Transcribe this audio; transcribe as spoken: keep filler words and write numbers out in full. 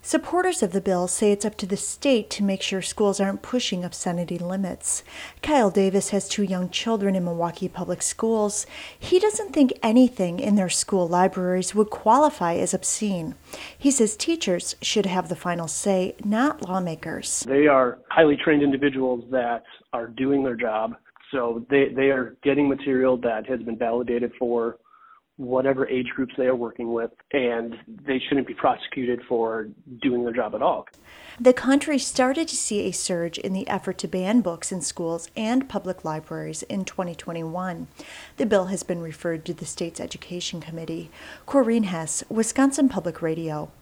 Supporters of the bill say it's up to the state to make sure schools aren't pushing obscenity limits. Kyle Davis has two young children in Milwaukee Public Schools. He doesn't think anything in their school libraries would qualify as obscene. He says teachers should have the final say, not lawmakers. They are highly trained individuals that are doing their job, so they, they are getting material that has been validated for whatever age groups they are working with, and they shouldn't be prosecuted for doing their job at all. The country started to see a surge in the effort to ban books in schools and public libraries in twenty twenty-one. The bill has been referred to the state's Education Committee. Corrine Hess, Wisconsin Public Radio.